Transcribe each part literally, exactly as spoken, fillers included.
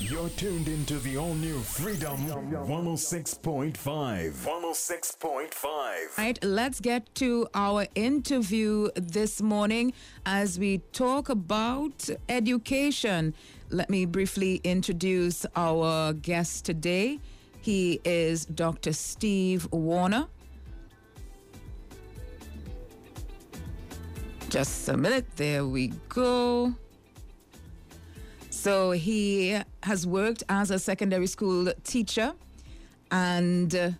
You're tuned into the all-new Freedom one oh six point five. one oh six point five. Right, let's get to our interview this morning as we talk about education. Let me briefly introduce our guest today. He is Doctor Steve Warner. Just a minute, there we go. So he has worked as a secondary school teacher and uh,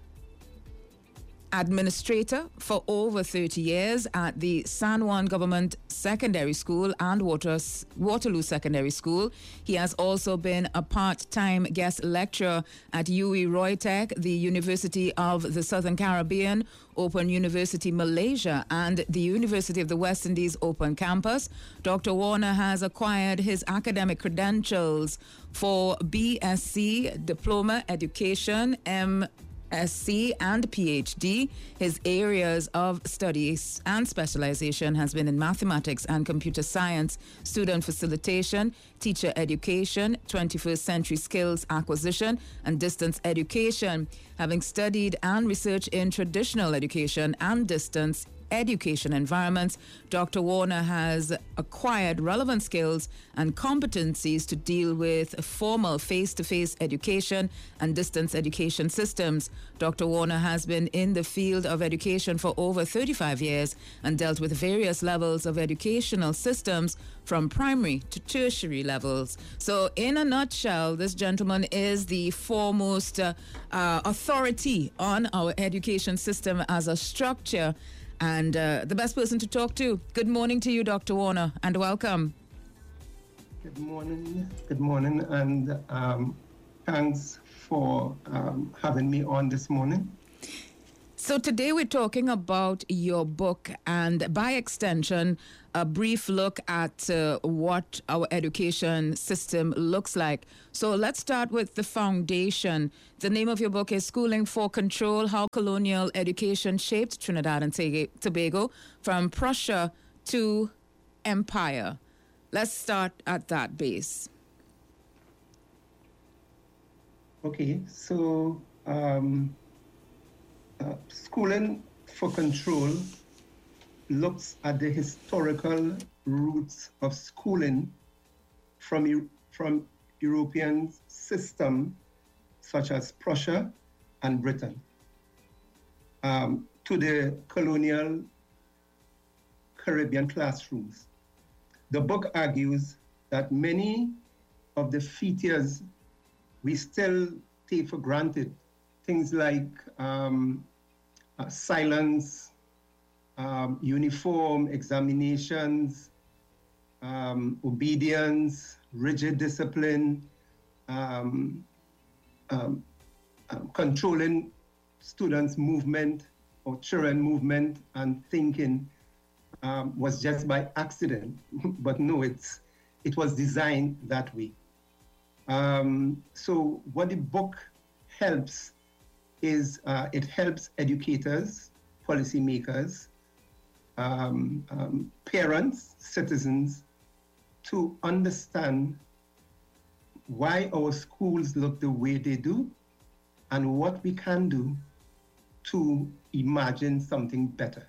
administrator for over thirty years at the San Juan Government Secondary School and Waters, Waterloo Secondary School. He has also been a part-time guest lecturer at U W I Roytech, the University of the Southern Caribbean, Open University Malaysia, and the University of the West Indies Open Campus. Doctor Warner has acquired his academic credentials for B S c Diploma Education, M S c and P H D. His areas of studies and specialization has been in mathematics and computer science, student facilitation, teacher education, twenty-first century skills acquisition, and distance education. Having studied and researched in traditional education and distance education environments, Doctor Warner has acquired relevant skills and competencies to deal with formal face-to-face education and distance education systems. Doctor Warner has been in the field of education for over thirty-five years and dealt with various levels of educational systems from primary to tertiary levels. So in a nutshell, this gentleman is the foremost uh, uh, authority on our education system as a structure, and uh, the best person to talk to. Good morning to you, Doctor Warner, and welcome. Good morning. Good morning, and um, thanks for um, having me on this morning. So today we're talking about your book and, by extension, a brief look at uh, what our education system looks like. So let's start with the foundation. The name of your book is Schooling for Control: How Colonial Education Shaped Trinidad and Tobago from Prussia to Empire. Let's start at that base. Okay, so um, uh, Schooling for Control looks at the historical roots of schooling from, from European systems such as Prussia and Britain um, to the colonial Caribbean classrooms. The book argues that many of the features we still take for granted, things like um, uh, silence, um, uniform examinations, um, obedience, rigid discipline, um, um, um, controlling students' movement or children movement and thinking um, was just by accident. But no, it's, it was designed that way. Um, so what the book helps is uh, it helps educators, policymakers, um, um, parents, citizens to understand why our schools look the way they do and what we can do to imagine something better.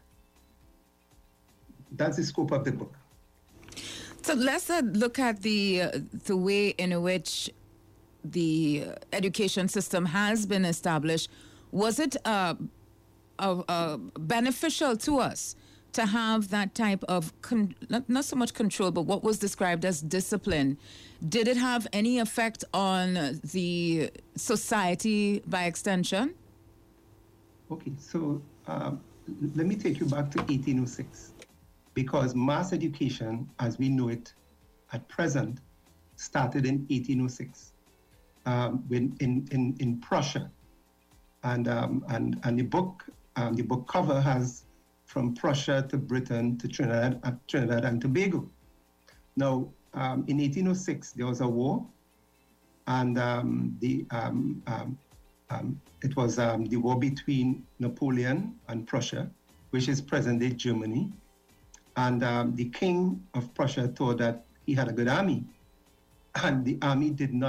That's the scope of the book. So let's uh, look at the uh, the way in which the education system has been established. Was it uh, uh, uh, beneficial to us to have that type of, con- not, not so much control, but what was described as discipline? Did it have any effect on the society by extension? Okay, so um, let me take you back to eighteen oh six. Because mass education, as we know it at present, started in eighteen oh six um, in, in, in, in Prussia. And, um, and, and the book um, the book cover has from Prussia to Britain to Trinidad, uh, Trinidad and Tobago. Now, um, in eighteen oh six, there was a war, and um, the, um, um, um, it was um, the war between Napoleon and Prussia, which is present-day Germany. And um, the king of Prussia thought that he had a good army, and the army did not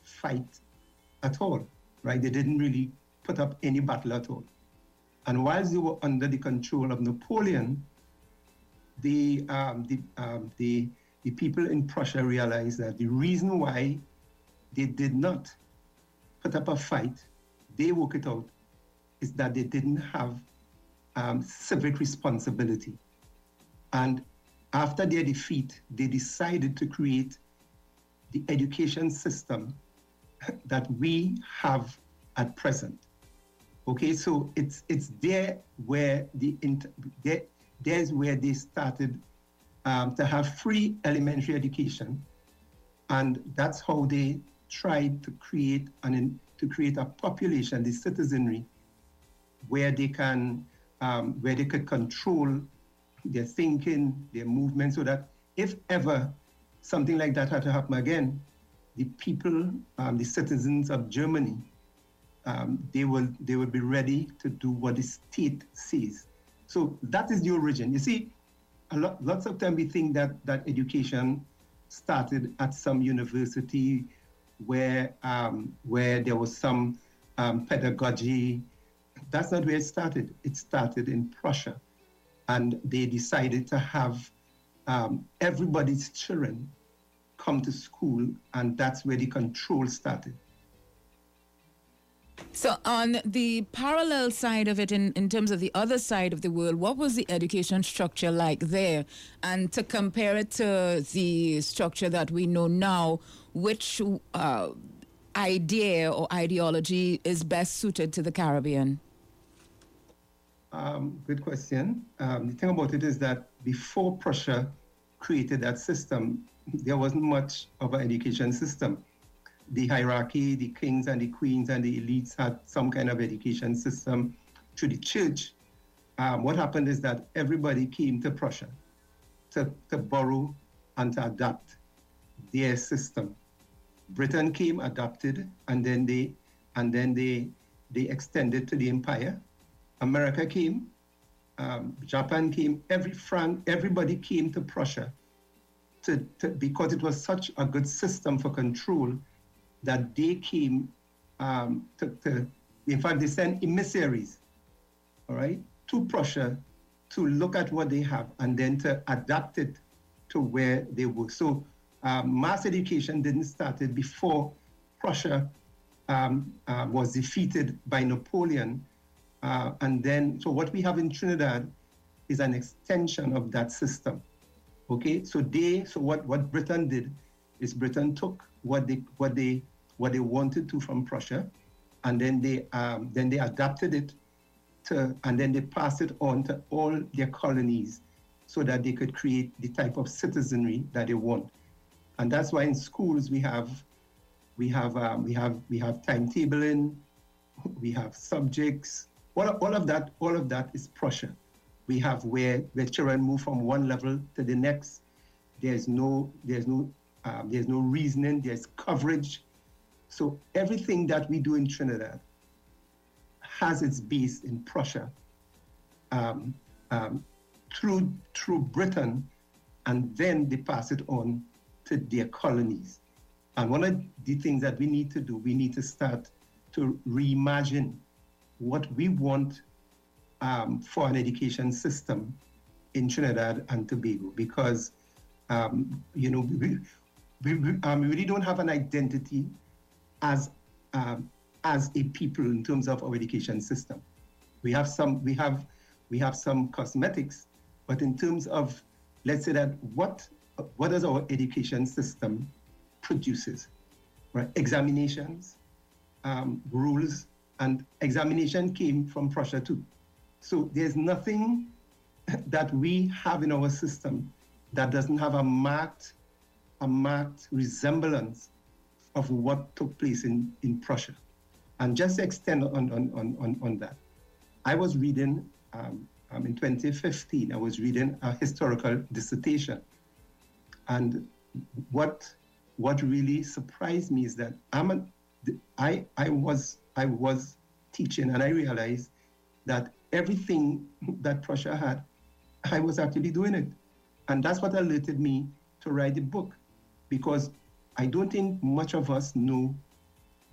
fight at all, right? They didn't really put up any battle at all. And whilst they were under the control of Napoleon, the, um, the, um, the, the people in Prussia realized that the reason why they did not put up a fight, they work it out, is that they didn't have um, civic responsibility. And after their defeat, they decided to create the education system that we have at present. Okay, so it's it's there where the there, there's where they started um, to have free elementary education, and that's how they tried to create an to create a population, the citizenry, where they can um, where they could control their thinking, their movement, so that if ever something like that had to happen again, the people, um, the citizens of Germany, um, they will they will be ready to do what the state says. So that is the origin. You see, a lot, lots of time we think that that education started at some university where um, where there was some um, pedagogy. That's not where it started. It started in Prussia, and they decided to have um, everybody's children come to school, and that's where the control started. So on the parallel side of it, in, in terms of the other side of the world, what was the education structure like there? And to compare it to the structure that we know now, which uh, idea or ideology is best suited to the Caribbean? Um, good question. Um, the thing about it is that before Prussia created that system, there wasn't much of an education system. The hierarchy, the kings and the queens and the elites had some kind of education system through the church. Um, what happened is that everybody came to Prussia to, to borrow and to adapt their system. Britain came, adopted, and then they and then they they extended to the empire. America came, um, Japan came, every France, everybody came to Prussia to, to, because it was such a good system for control that they came um, to, to, in fact, they sent emissaries, all right, to Prussia to look at what they have and then to adapt it to where they were. So um, mass education didn't start before Prussia um, uh, was defeated by Napoleon. Uh, and then, so what we have in Trinidad is an extension of that system. Okay, so they, so what, what Britain did is Britain took what they, what they, what they wanted to from Prussia, and then they, um, then they adapted it to, and then they passed it on to all their colonies, so that they could create the type of citizenry that they want. And that's why in schools we have, we have, um, we have, we have timetabling, we have subjects. All of, all of that, all of that is Prussia. We have where, where children move from one level to the next. There's no, there's no, um, there's no reasoning. There's coverage. So everything that we do in Trinidad has its base in Prussia, um, um, through through Britain, and then they pass it on to their colonies. And one of the things that we need to do, we need to start to reimagine what we want um, for an education system in Trinidad and Tobago, because um, you know we, we, we, um, we really don't have an identity as um, as a people in terms of our education system. We have some we have we have some cosmetics, but in terms of, let's say that what what does our education system produces, right? Examinations, um, rules. And examination came from Prussia too. So there's nothing that we have in our system that doesn't have a marked, a marked resemblance of what took place in, in Prussia. And just to extend on, on, on, on that, I was reading, um, um, in twenty fifteen, I was reading a historical dissertation. And what, what really surprised me is that I'm a, I, I was, I was teaching, and I realized that everything that Prussia had, I was actually doing it. And that's what alerted me to write the book, because I don't think much of us know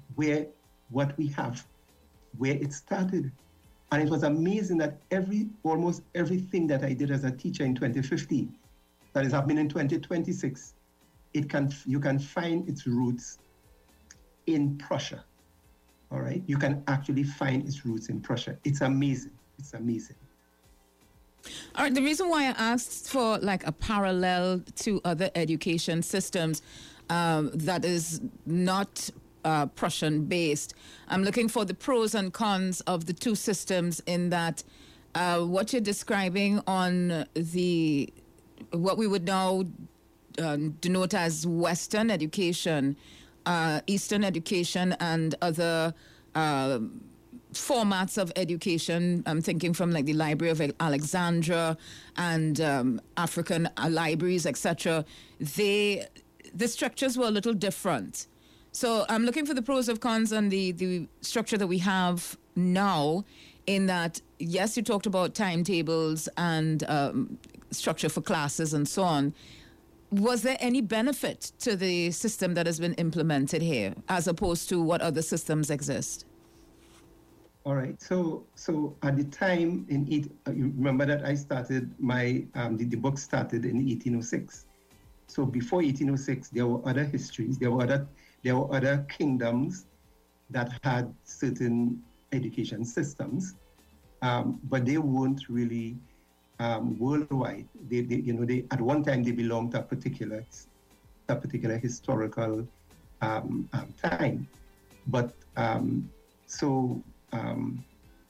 where what we have, where it started. And it was amazing that every, almost everything that I did as a teacher in twenty fifteen, that is happening in twenty twenty-six, it can, you can find its roots in Prussia, all right? You can actually find its roots in Prussia. It's amazing, it's amazing. All right, the reason why I asked for like a parallel to other education systems um, that is not uh, Prussian based, I'm looking for the pros and cons of the two systems in that uh, what you're describing on the, what we would now uh, denote as Western education, uh, Eastern education and other uh, formats of education. I'm thinking from like the Library of Alexandria and um, African uh, libraries, et cetera. They, the structures were a little different. So I'm looking for the pros and cons on the, the structure that we have now, in that, yes, you talked about timetables and um, structure for classes and so on. Was there any benefit to the system that has been implemented here as opposed to what other systems exist? All right. So, so at the time in it, uh, you remember that I started my um, the, the book started in eighteen oh six. So before eighteen oh six, there were other histories. There were other there were other kingdoms that had certain education systems, um, but they weren't really um, worldwide. They, they, you know, they at one time they belonged to a particular a particular historical um, um, time, but um, so. Um,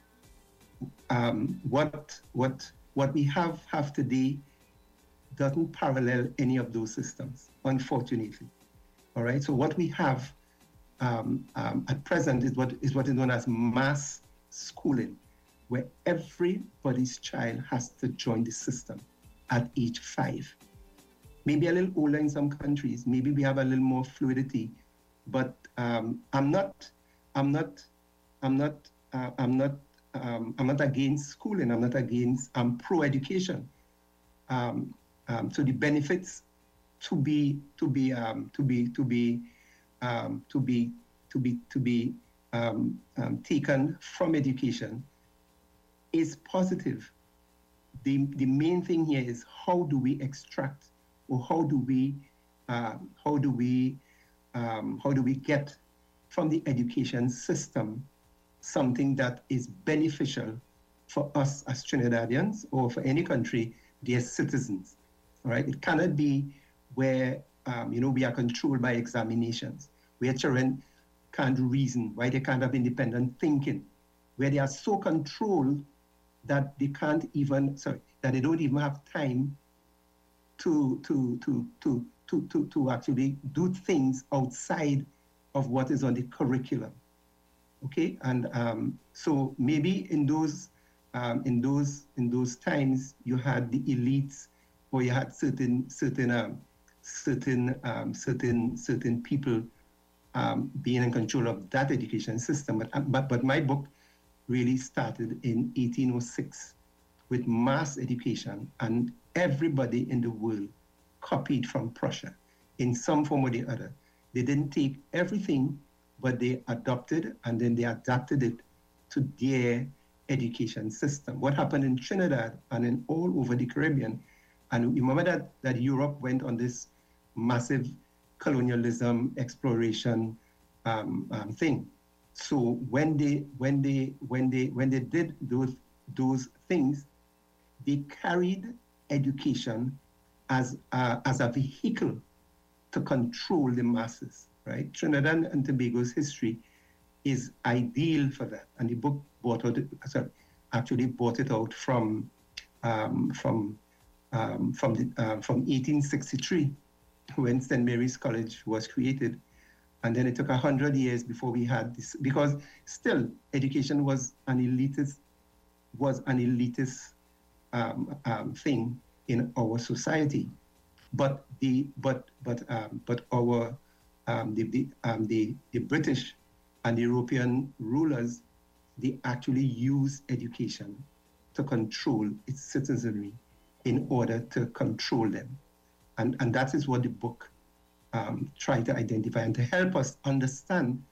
um, what what what we have have today doesn't parallel any of those systems, unfortunately. All right. So what we have um, um, at present is what is what is known as mass schooling, where everybody's child has to join the system at age five. Maybe a little older in some countries. Maybe we have a little more fluidity, but um, I'm not. I'm not. I'm not, uh, I'm not, um, I'm not against schooling. I'm not against, I'm pro-education. Um, um, so the benefits to be, to be, um, to be, to be, um, to be, to be, to be um, um, taken from education is positive. The the main thing here is how do we extract, or how do we, uh, how do we, um, how do we get from the education system something that is beneficial for us as Trinidadians, or for any country, their citizens, all right? It cannot be where, um, you know, we are controlled by examinations, where children can't reason, why they can't have independent thinking, where they are so controlled that they can't even, sorry, that they don't even have time to, to, to, to, to, to, to actually do things outside of what is on the curriculum. Okay, and um, so maybe in those um, in those in those times you had the elites, or you had certain certain um, certain um, certain certain people um, being in control of that education system. But but but my book really started in eighteen oh six with mass education, and everybody in the world copied from Prussia in some form or the other. They didn't take everything, but they adopted and then they adapted it to their education system. What happened in Trinidad and in all over the Caribbean, and you remember that, that Europe went on this massive colonialism, exploration um, um, thing. So when they when they when they when they did those those things, they carried education as a, as a vehicle to control the masses. Right? Trinidad and Tobago's history is ideal for that, and the book brought out, sorry, actually brought it out from um, from um, from the, uh, from eighteen sixty-three, when Saint Mary's College was created, and then it took a hundred years before we had this, because still education was an elitist was an elitist um, um, thing in our society, but the but but um, but our Um, the, the, um, the, the British and the European rulers, they actually use education to control its citizenry in order to control them. And, and that is what the book um, tried to identify, and to help us understand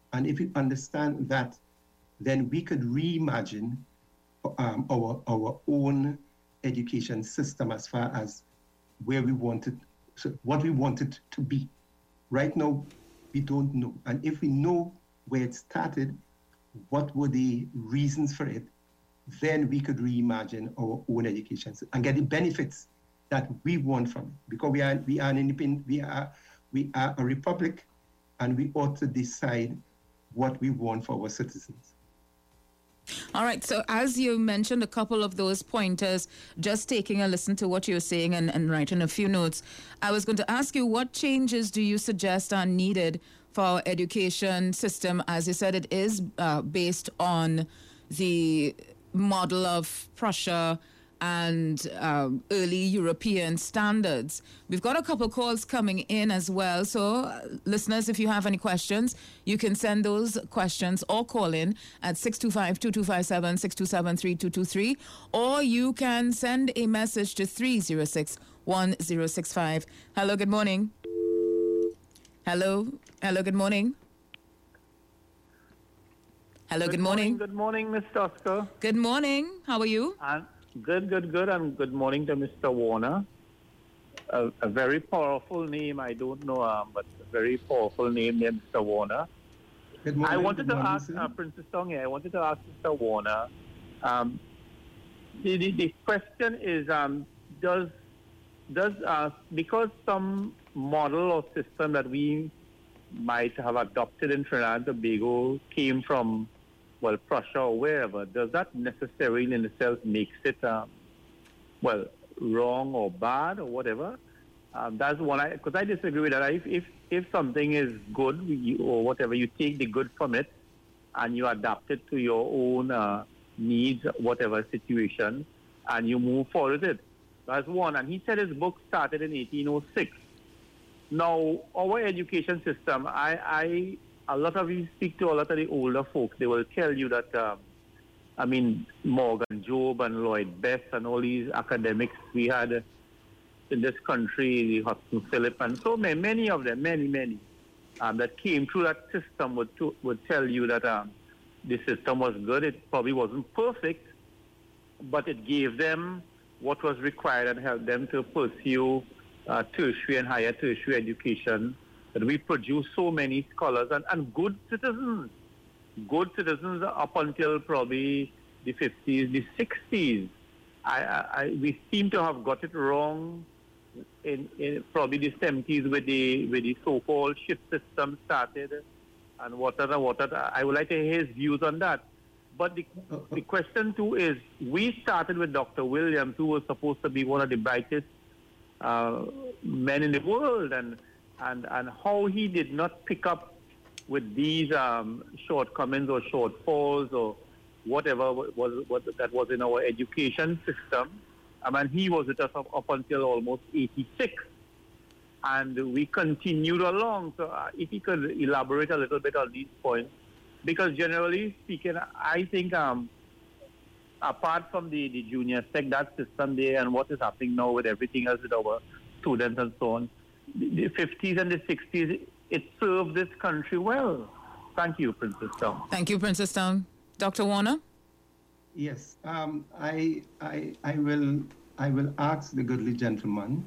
And if we understand that, then we could reimagine um, our, our own education system as far as where we wanted, so what we wanted to be. Right now, we don't know. And if we know where it started, what were the reasons for it, then we could reimagine our own education and get the benefits that we want from it. Because we are we are an independent, we are we are a republic, and we ought to decide what we want for our citizens. All right. So as you mentioned a couple of those pointers, just taking a listen to what you're saying and, and writing a few notes, I was going to ask you, what changes do you suggest are needed for our education system? As you said, it is uh, based on the model of Prussia and um, early European standards. We've got a couple calls coming in as well. So uh, listeners, if you have any questions, you can send those questions or call in at six two five, two two five seven, six two seven, three two two three, or you can send a message to three zero six, one zero six five. Hello, good morning. Hello. Hello, good morning. Hello, good, good morning. morning. Good morning, Mister Oscar. Good morning. How are you? And good, good, good. And good morning to Mister Warner. A, a very powerful name. I don't know, um, but a very powerful name named Mister Warner. Good morning. I wanted good to morning, ask sir. uh, Princess Tong here. I wanted to ask Mister Warner. Um, the, the the question is, um, does does uh, because some model or system that we might have adopted in Trinidad and Tobago came from, well, Prussia or wherever, does that necessarily in itself makes it, um, well, wrong or bad or whatever? Um, that's one, I because I disagree with that. If, if, if something is good you, or whatever, you take the good from it and you adapt it to your own uh, needs, whatever situation, and you move forward with it. That's one. And he said his book started in eighteen oh six. Now, our education system, I, I, a lot of you speak to a lot of the older folks, they will tell you that, um, I mean, Morgan Job and Lloyd Best and all these academics we had in this country, the Hudson Phillip, and so many, many of them, many, many, um, that came through that system would, to, would tell you that um, the system was good. It probably wasn't perfect, but it gave them what was required and helped them to pursue Uh, tertiary and higher tertiary education, that we produce so many scholars and, and good citizens, good citizens up until probably the fifties, the sixties. I, I, we seem to have got it wrong in, in probably the seventies with the with the so-called shift system started and what other, what other. I would like to hear his views on that. But the, the question too is, we started with Doctor Williams, who was supposed to be one of the brightest Uh, men in the world, and, and and how he did not pick up with these um, shortcomings or shortfalls or whatever was, was that was in our education system. I mean, he was with us up, up until almost eighty-six, and we continued along. So uh, if he could elaborate a little bit on these points, because generally speaking, I think um, apart from the, the junior sec, that system there and what is happening now with everything else with our students and so on, the fifties and the sixties, it served this country well. Thank you, Princess Town. Thank you, Princess Town. Doctor Warner? Yes, um, I, I, I will, I will ask the goodly gentleman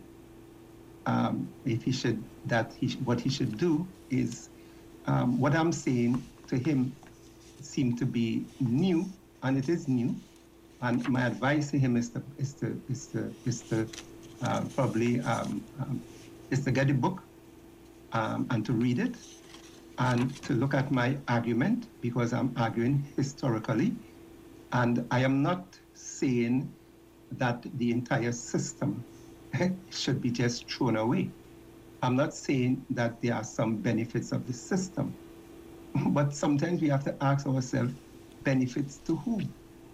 um, if he should, that he, what he should do is, um, what I'm saying to him seemed to be new, and it is new. And my advice to him is to is to is to is to uh, probably um, um, is to get the book um, and to read it and to look at my argument, because I'm arguing historically, and I am not saying that the entire system should be just thrown away. I'm not saying that there are some benefits of the system, but sometimes we have to ask ourselves, benefits to whom?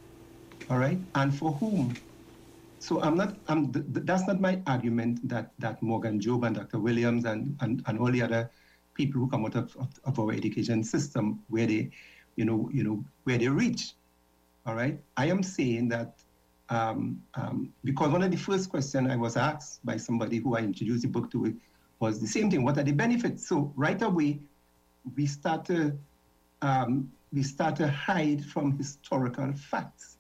All right, and for whom? So I'm not. I'm. Th- th- that's not my argument that that Morgan Job and Doctor Williams and, and, and all the other people who come out of, of, of our education system, where they, you know, you know, where they reach. All right. I am saying that um, um, because one of the first questions I was asked by somebody who I introduced the book to was the same thing. What are the benefits? So right away, we start to um, we start to hide from historical facts.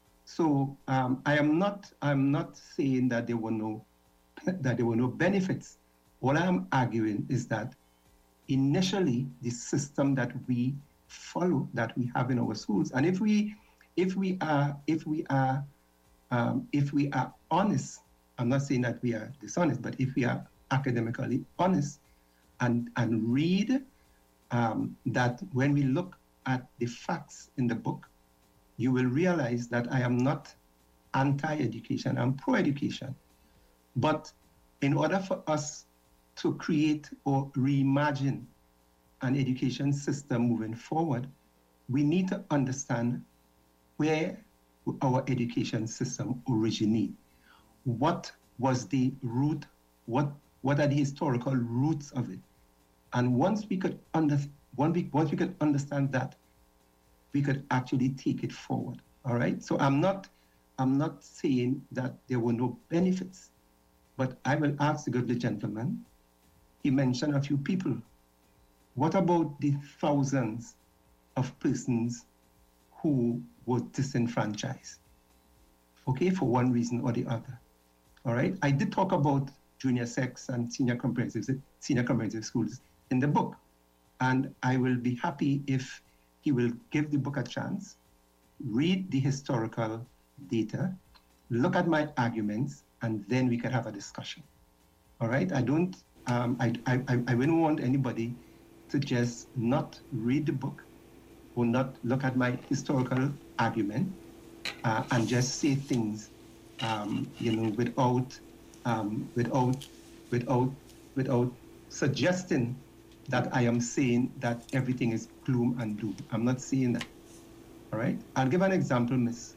So um, I am not I'm not saying that there were no that there were no benefits. All I am arguing is that initially the system that we follow, that we have in our schools, and if we if we are if we are um, if we are honest, I'm not saying that we are dishonest, but if we are academically honest and and read um, that when we look at the facts in the book, you will realize that I am not anti-education, I'm pro-education. But in order for us to create or reimagine an education system moving forward, we need to understand where our education system originated. What was the root, what, what are the historical roots of it? And once we could under, once we, once we could understand that, we could actually take it forward. All right. So I'm not, I'm not saying that there were no benefits, but I will ask the good gentleman. He mentioned a few people. What about the thousands of persons who were disenfranchised? Okay, for one reason or the other. All right. I did talk about junior sex and senior comprehensive senior comprehensive schools in the book, and I will be happy if he will give the book a chance, read the historical data, look at my arguments, and then we can have a discussion. All right? I don't, um, I, I, I wouldn't want anybody to just not read the book or not look at my historical argument uh, and just say things, um, you know, without, um, without, without, without suggesting that I am saying that everything is gloom and doom. I'm not saying that. All right? I'll give an example, miss.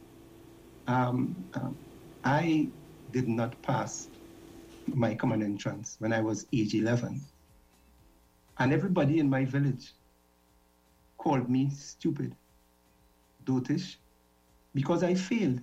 Um, um, I did not pass my common entrance when I was age eleven. And everybody in my village called me stupid, dotish, because I failed.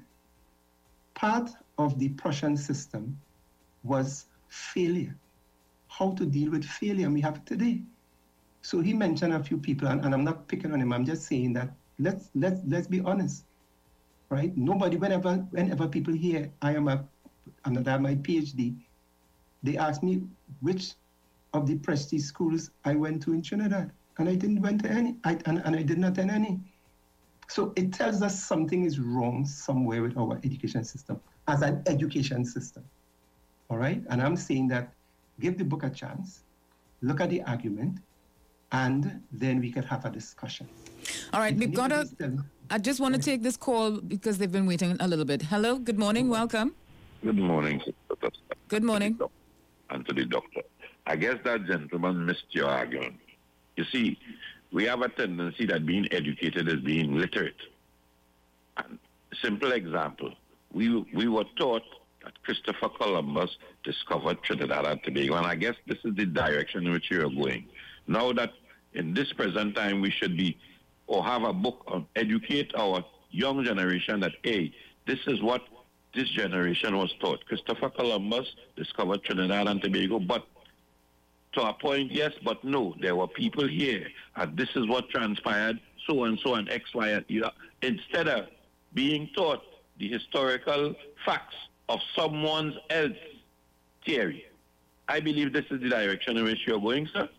Part of the Prussian system was failure. How to deal with failure, and we have it today. So he mentioned a few people, and, and I'm not picking on him. I'm just saying that let's let's let's be honest, right? Nobody, whenever whenever people hear I am a, I'm not I have my PhD, they ask me which of the prestige schools I went to in Trinidad, and I didn't went to any, I, and, and I did not attend any. So it tells us something is wrong somewhere with our education system as an education system, all right? And I'm saying that give the book a chance, look at the argument, and then we can have a discussion. All right, we've got a, I just want to take this call because they've been waiting a little bit. Hello, good morning, welcome. Good morning. Good morning. And to the doctor. I guess that gentleman missed your argument. You see, we have a tendency that being educated is being literate. And simple example, we we were taught that Christopher Columbus discovered Trinidad and Tobago, and I guess this is the direction in which you are going. Now that in this present time we should be, or have a book on educate our young generation that, hey, this is what this generation was taught. Christopher Columbus discovered Trinidad and Tobago, but to a point, yes, but no. There were people here, and this is what transpired, so and so, and X, Y, and you know, instead of being taught the historical facts of someone else's theory. I believe this is the direction in which you're going, sir.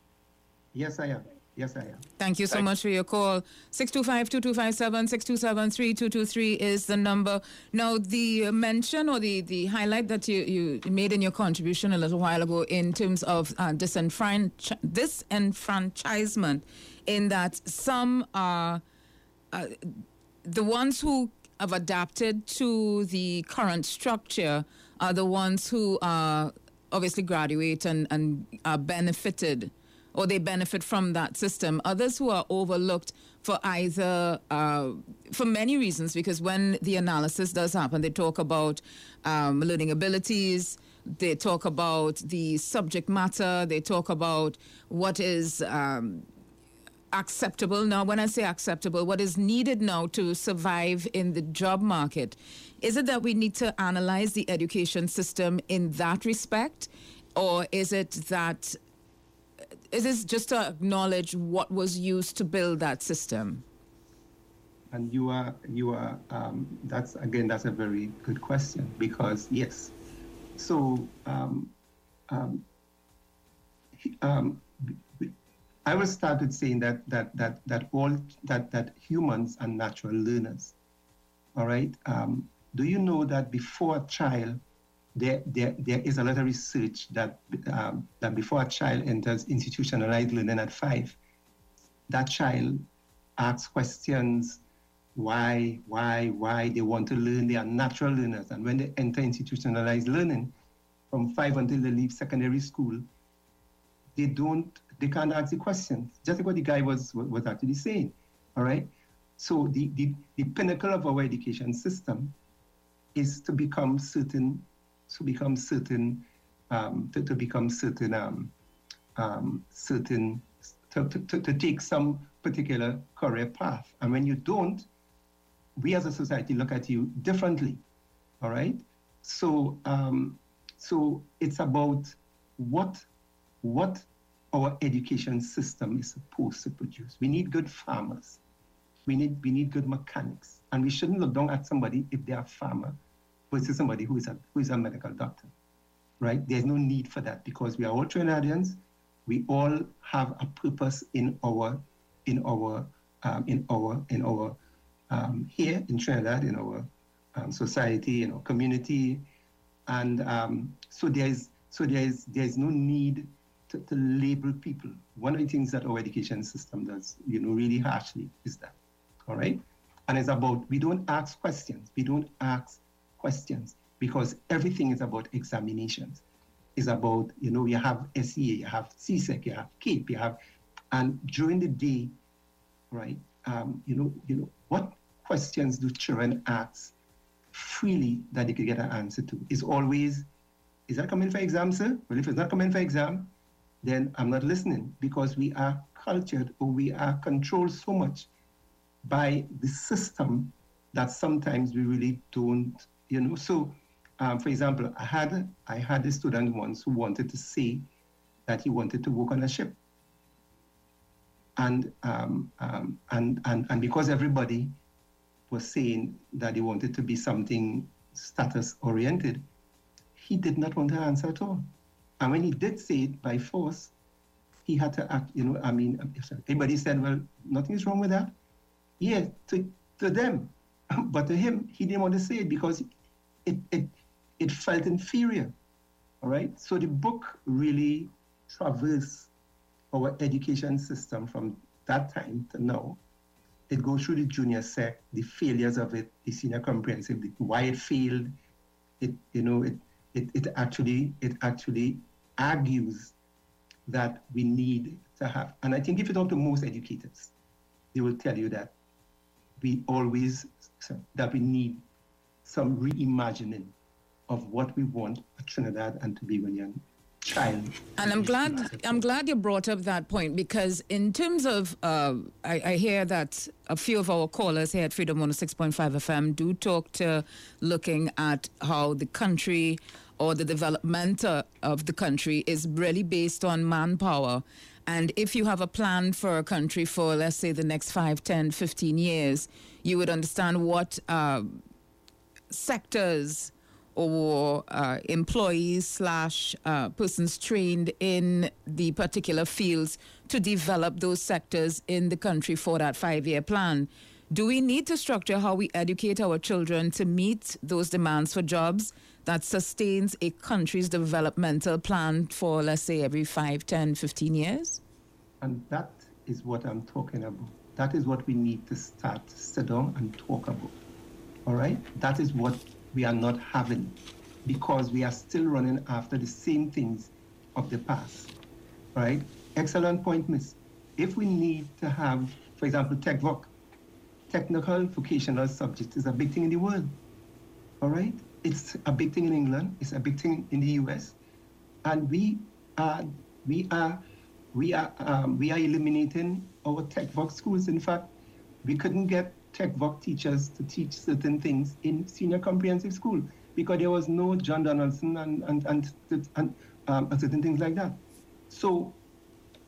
Yes, I am. Yes, I am. Thank you so much for your call. six two five, two two five seven, six two seven, three two two three is the number. Now, the mention or the, the highlight that you, you made in your contribution a little while ago in terms of uh, disenfranch- disenfranchisement, in that some are uh, the ones who have adapted to the current structure are the ones who are obviously graduate and, and are benefited, or they benefit from that system. Others who are overlooked for either, uh, for many reasons, because when the analysis does happen, they talk about um, learning abilities, they talk about the subject matter, they talk about what is um, acceptable. Now, when I say acceptable, what is needed now to survive in the job market? Is it that we need to analyze the education system in that respect? Or is it that is this just to acknowledge what was used to build that system? And you are, you are, um, that's, again, that's a very good question, because yes. So, um, um, um, I will start with saying that, that, that, that all, that, that humans are natural learners, all right? Um, do you know that before a child, there, there, there is a lot of research that, um, that before a child enters institutionalized learning at five, that child asks questions, why, why, why they want to learn. They are natural learners. And when they enter institutionalized learning, from five until they leave secondary school, they don't, they can't ask the questions. Just like what the guy was, was actually saying, all right? So the, the, the pinnacle of our education system is to become certain, to become certain, um, to, to become certain, um, um, certain, to, to, to take some particular career path. And when you don't, we as a society look at you differently, all right? So, um, so it's about what, what our education system is supposed to produce. We need good farmers. We need, we need good mechanics. And we shouldn't look down at somebody if they are a farmer versus somebody who is a, who is a medical doctor, right? There's no need for that, because we are all Trinidadians. We all have a purpose in our, in our, um, in our, in our, um, here in Trinidad, in our um, society, in our community. And um, so there's, so there's, there's no need to, to label people. One of the things that our education system does, you know, really harshly is that, all right? And it's about, we don't ask questions. We don't ask questions because everything is about examinations. It's about, you know, you have S E A, you have C S E C, you have CAPE, you have, and during the day, right, um, you know, you know, what questions do children ask freely that they could get an answer to? Is always, is that coming for exam, sir? Well, if it's not coming for exam, then I'm not listening, because we are cultured, or we are controlled so much by the system that sometimes we really don't, you know. So, um, for example, I had I had a student once who wanted to say that he wanted to work on a ship, and um, um, and and and because everybody was saying that he wanted to be something status oriented, he did not want to answer at all. And when he did say it by force, he had to act, you know, I mean, everybody said, well, nothing is wrong with that. Yeah, to, to them. But to him, he didn't want to say it because it, it, it felt inferior, all right? So the book really traversed our education system from that time to now. It goes through the junior sec, the failures of it, the senior comprehensive, the, why it failed. It, you know, it, it, it actually, it actually argues that we need to have, and I think if you talk to most educators, they will tell you that we always, that we need some reimagining of what we want a Trinidad and Tobagoan child. And I'm glad I'm glad you brought up that point, because in terms of, uh, I, I hear that a few of our callers here at Freedom one oh six point five F M do talk to looking at how the country or the development uh, of the country is really based on manpower. And if you have a plan for a country for, let's say, the next five, ten, fifteen years, you would understand what uh, sectors or uh, employees slash uh, persons trained in the particular fields to develop those sectors in the country for that five-year plan. Do we need to structure how we educate our children to meet those demands for jobs that sustains a country's developmental plan for, let's say, every five, ten, fifteen years? And that is what I'm talking about. That is what we need to start to sit down and talk about, all right? That is what we are not having, because we are still running after the same things of the past, right? Excellent point, miss. If we need to have, for example, TechVoc, technical vocational subject is a big thing in the world, all right? It's a big thing in England, it's a big thing in the U S, and we are, we are, we are, um, we are eliminating our TechVoc schools. In fact, we couldn't get TechVoc teachers to teach certain things in senior comprehensive school because there was no John Donaldson and and and, and um, certain things like that. So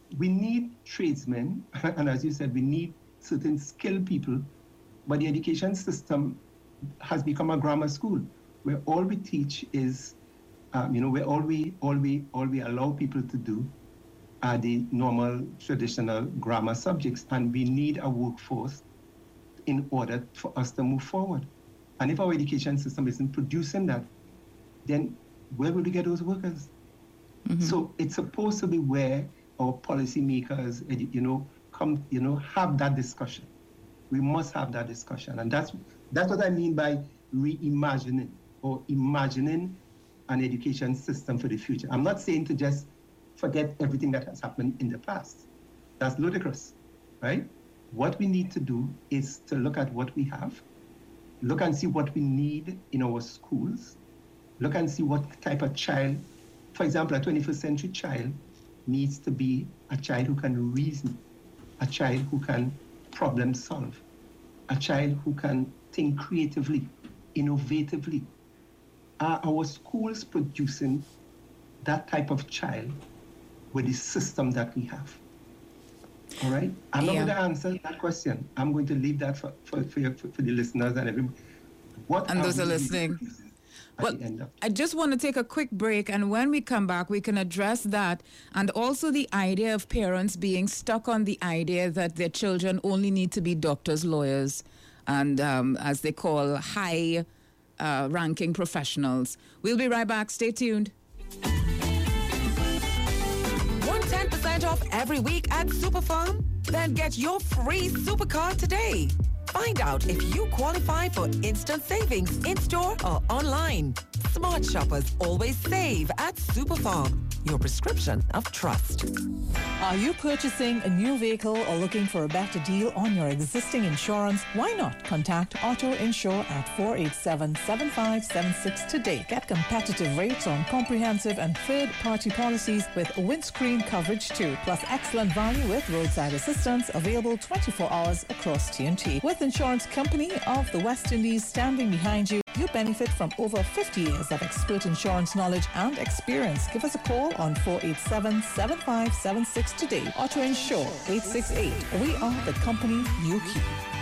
we need tradesmen, and as you said, we need certain skilled people, but the education system has become a grammar school where all we teach is, um, you know, where all we, all, we, all we allow people to do are the normal traditional grammar subjects, and we need a workforce in order for us to move forward. And if our education system isn't producing that, then where will we get those workers? Mm-hmm. So it's supposed to be where our policymakers, you know, come, you know, have that discussion. We must have that discussion, and that's that's what I mean by reimagining or imagining an education system for the future. I'm not saying to just forget everything that has happened in the past. That's ludicrous, right? What we need to do is to look at what we have, look and see what we need in our schools, look and see what type of child, for example, a twenty-first century child needs to be a child who can reason, a child who can problem solve, a child who can think creatively, innovatively. Are our schools producing that type of child with the system that we have? All right? I'm not yeah. going to answer that question. I'm going to leave that for, for, for, your, for, for the listeners and everybody. What and those are listening. Well, I just want to take a quick break, and when we come back, we can address that, and also the idea of parents being stuck on the idea that their children only need to be doctors, lawyers, and um, as they call high uh, ranking professionals. We'll be right back. Stay tuned. Want ten percent off every week at Superfarm? Then get your free supercard today. Find out if you qualify for instant savings in-store or online. Smart shoppers always save at Superfarm, your prescription of trust. Are you purchasing a new vehicle or looking for a better deal on your existing insurance? Why not contact Auto Insure at four eight seven, seven five seven six today. Get competitive rates on comprehensive and third-party policies with windscreen coverage too, plus excellent value with roadside assistance available twenty-four hours across T N T. With Insurance Company of the West Indies standing behind you, you benefit from over fifty years of expert insurance knowledge and experience. Give us a call on four eight seven, seven five seven six today. Auto Insure eight six eight. We are the company you keep.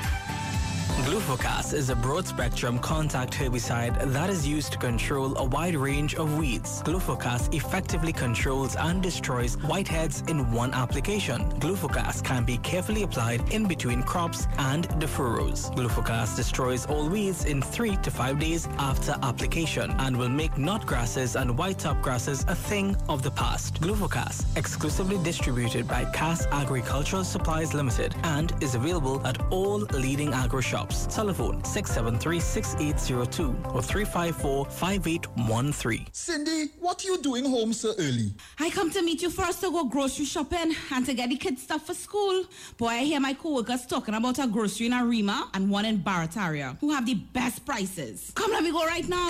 Glufocast is a broad-spectrum contact herbicide that is used to control a wide range of weeds. Glufocast effectively controls and destroys whiteheads in one application. Glufocast can be carefully applied in between crops and the furrows. Glufocast destroys all weeds in three to five days after application and will make knot grasses and white top grasses a thing of the past. Glufocast, exclusively distributed by Cass Agricultural Supplies Limited, and is available at all leading agro shops. Telephone six seven three, six eight zero two or three five four, five eight one three. Cindy, what are you doing home so early? I come to meet you first to go grocery shopping and to get the kids stuff for school. Boy, I hear my co-workers talking about a grocery in Arima and one in Barataria who have the best prices. Come, let me go right now.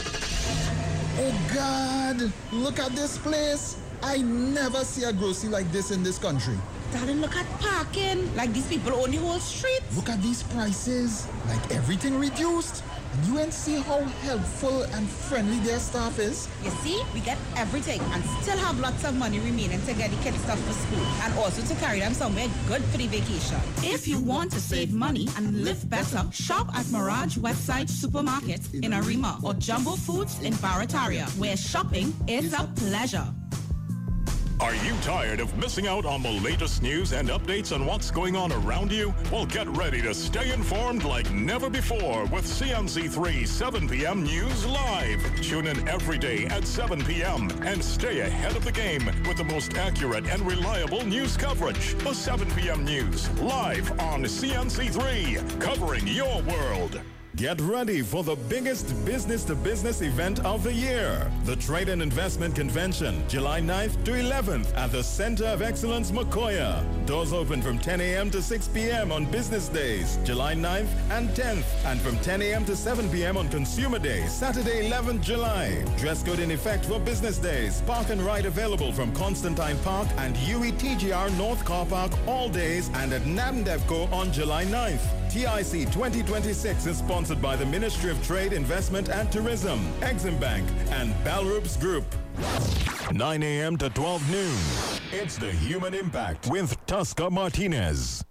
Oh, God. Look at this place. I never see a grocery like this in this country. Darling, look at parking. Like these people own the whole street. Look at these prices. Like everything reduced. And you ain't see how helpful and friendly their staff is. You see, we get everything and still have lots of money remaining to get the kids stuff for school and also to carry them somewhere good for the vacation. If you want to save money and live better, shop at Mirage Westside Supermarket in Arima or Jumbo Foods in Barataria, where shopping is a pleasure. Are you tired of missing out on the latest news and updates on what's going on around you? Well, get ready to stay informed like never before with C N C three seven p.m. News Live. Tune in every day at seven p.m. and stay ahead of the game with the most accurate and reliable news coverage. The seven p.m. News live on C N C three, covering your world. Get ready for the biggest business-to-business event of the year. The Trade and Investment Convention, July ninth to eleventh at the Center of Excellence, Mokoya. Doors open from ten a.m. to six p.m. on business days, July ninth and tenth, and from ten a.m. to seven p.m. on Consumer Day, Saturday, eleventh July. Dress code in effect for business days. Park and ride available from Constantine Park and U E T G R North Car Park all days and at NAMDEVCO on July ninth. T I C twenty twenty-six is sponsored by the Ministry of Trade, Investment and Tourism, Exim Bank, and Balroops Group. nine a.m. to twelve noon. It's The Human Impact with Tosca Martinez.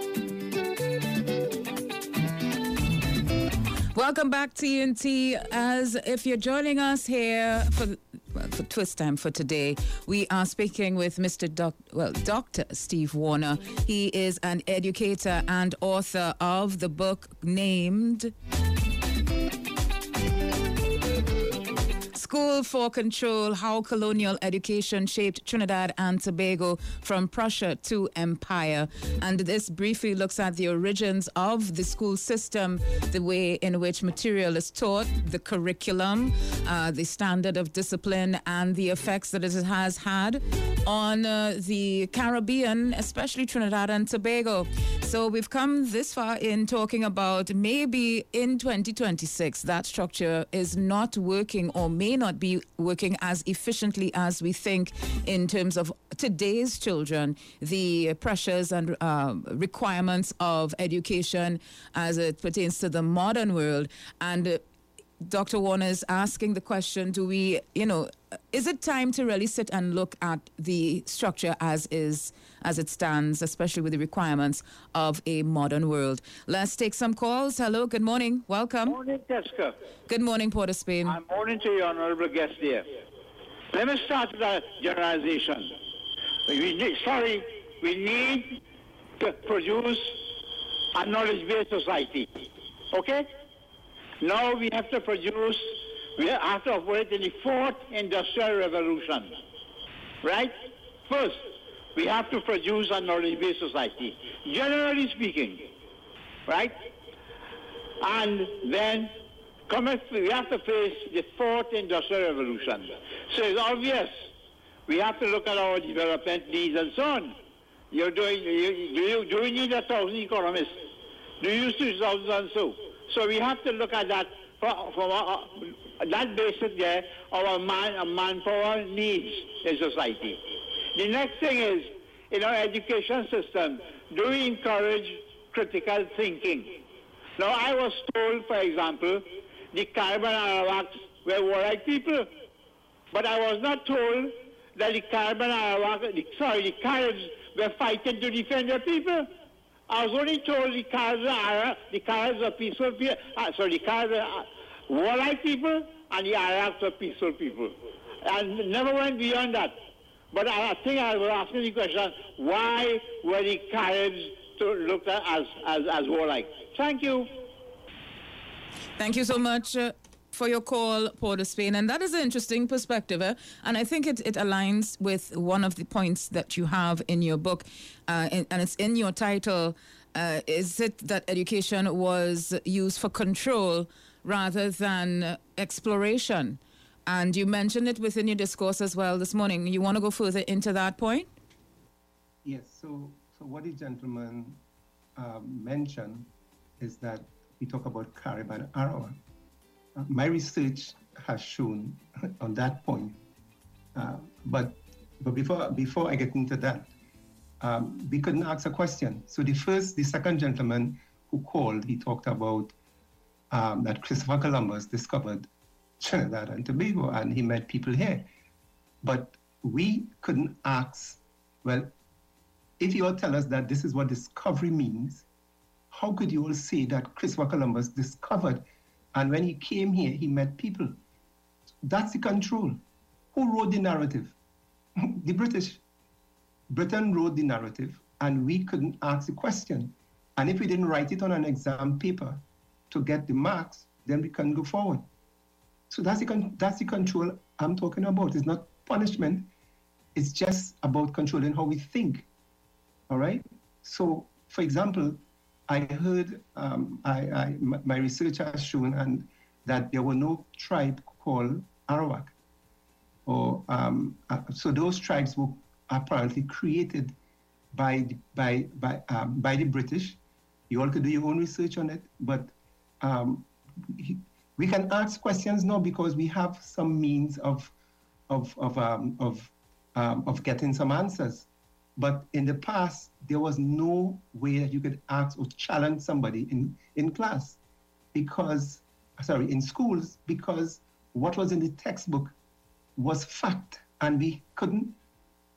Welcome back to T N T. As if you're joining us here for well, for Twist Time for today, we are speaking with Mister Doc, well, Doctor Steve Warner. He is an educator and author of the book named School for Control: How Colonial Education Shaped Trinidad and Tobago from Prussia to Empire. And this briefly looks at the origins of the school system, the way in which material is taught, the curriculum, uh, the standard of discipline, and the effects that it has had on uh, the Caribbean, especially Trinidad and Tobago. So we've come this far in talking about maybe in twenty twenty-six that structure is not working or may not be working as efficiently as we think in terms of today's children, the pressures and uh, requirements of education as it pertains to the modern world. And uh, Doctor Warner is asking the question, do we, you know, is it time to really sit and look at the structure as is, as it stands, especially with the requirements of a modern world? Let's take some calls. Hello, good morning. Welcome. Good morning, Jessica. Good morning, Port of Spain. I'm morning to your honorable guest here. Let me start with a generalization. We need, sorry, we need to produce a knowledge-based society. Okay? Now we have to produce, we have to operate in the fourth industrial revolution. Right? First, we have to produce a knowledge-based society, generally speaking. Right? And then come at, we have to face the fourth industrial revolution. So it's obvious. We have to look at our development needs and so on. You're doing, you, do, you, do we need a thousand economists? Do you use two thousand and so? So we have to look at that from, from our, that basis there, our man, our manpower needs in society. The next thing is, in our education system, do we encourage critical thinking? Now, I was told, for example, the Caribbean Arawaks were warlike people, but I was not told that the Caribbean Arawaks, the, sorry, the Caribs were fighting to defend their people. I was only told the Caribs are, the Caribs are peaceful people, uh, sorry, the Caribs are warlike people, and the Arawaks are peaceful people. And never went beyond that. But I, I think I was asking the question, why were the Caribs to looked at as, as, as warlike? Thank you. Thank you so much uh, for your call, Port of Spain. And that is an interesting perspective. Eh? And I think it, it aligns with one of the points that you have in your book, uh, and, and it's in your title. Uh, is it that education was used for control rather than uh, exploration? And you mentioned it within your discourse as well this morning. You want to go further into that point? Yes. So, so what the gentleman um, mentioned is that we talk about Caribbean Arawak. Uh, my research has shown on that point. Uh, but but before before I get into that, um, we couldn't ask a question. So the first, the second gentleman who called, he talked about um, that Christopher Columbus discovered Trinidad and Tobago, and he met people here. But we couldn't ask, well, if you all tell us that this is what discovery means, how could you all say that Christopher Columbus discovered, and when he came here, he met people? That's the control. Who wrote the narrative? The British. Britain wrote the narrative, and we couldn't ask the question. And if we didn't write it on an exam paper to get the marks, then we couldn't go forward. So that's the, con- that's the control I'm talking about. It's not punishment. It's just about controlling how we think. All right? So, for example, I heard, um, I, I, my research has shown and that there were no tribe called Arawak. Or, um, uh, so those tribes were apparently created by the, by, by, um, by the British. You all could do your own research on it, but um, he, we can ask questions now because we have some means of, of, of, um, of, um, of getting some answers. But in the past, there was no way that you could ask or challenge somebody in, in class because, sorry, in schools, because what was in the textbook was fact, and we couldn't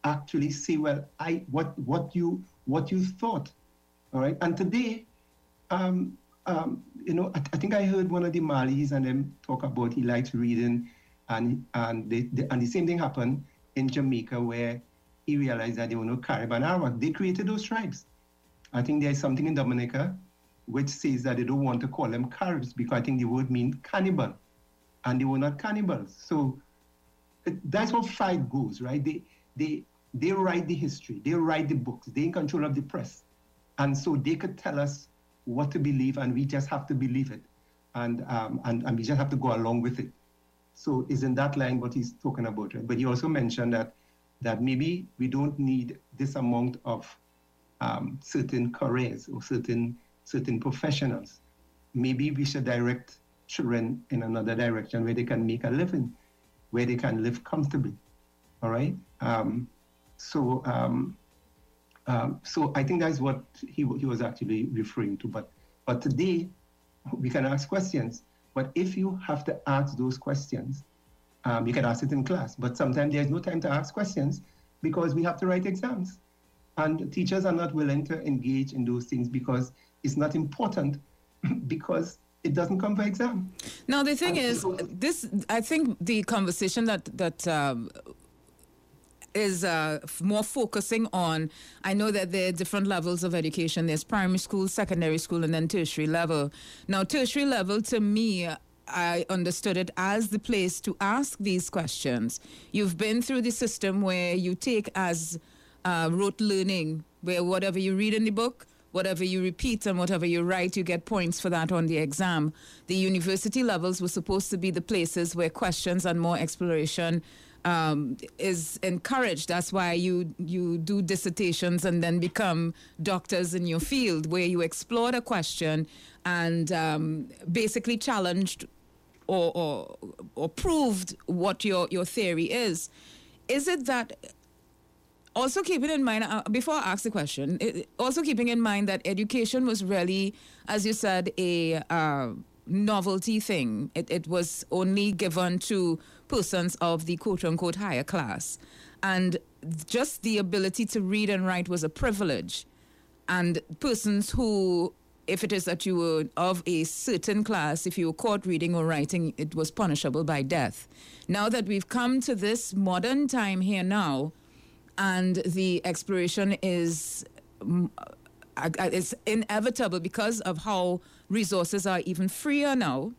actually say, well, I what what you what you thought, all right? And today, um, um, you know, I, I think I heard one of the Malis and them talk about he likes reading, and and they, they, and the same thing happened in Jamaica where he realized that there were no Carib and Arawak. They created those tribes. I think there's something in Dominica which says that they don't want to call them Caribs because I think the word means cannibal, and they were not cannibals. So that's how fight goes, right? They they they write the history, they write the books, they're in control of the press, and so they could tell us what to believe, and we just have to believe it, and um and, and we just have to go along with it. So is in that line what he's talking about, right? But he also mentioned that that maybe we don't need this amount of um, certain careers or certain certain professionals. Maybe we should direct children in another direction where they can make a living, where they can live comfortably. All right. Um, so, um, um, so I think that's what he he was actually referring to. But but today we can ask questions. But if you have to ask those questions, um, you can ask it in class. But sometimes there's no time to ask questions because we have to write exams, and teachers are not willing to engage in those things because it's not important because it doesn't come for exam. Now, the thing is, this, I think the conversation that, that um, is uh, more focusing on, I know that there are different levels of education. There's primary school, secondary school, and then tertiary level. Now, tertiary level, to me, I understood it as the place to ask these questions. You've been through the system where you take as uh, rote learning, where whatever you read in the book, whatever you repeat and whatever you write, you get points for that on the exam. The university levels were supposed to be the places where questions and more exploration um, is encouraged. That's why you you do dissertations and then become doctors in your field, where you explored a question and um, basically challenged or, or or proved what your, your theory is. Is it that... Also keeping in mind, uh, before I ask the question, it, also keeping in mind that education was really, as you said, a uh, novelty thing. It, it was only given to persons of the quote-unquote higher class. And just the ability to read and write was a privilege. And persons who, if it is that you were of a certain class, if you were caught reading or writing, it was punishable by death. Now that we've come to this modern time here now, and the exploration is um, it's inevitable because of how resources are even freer now.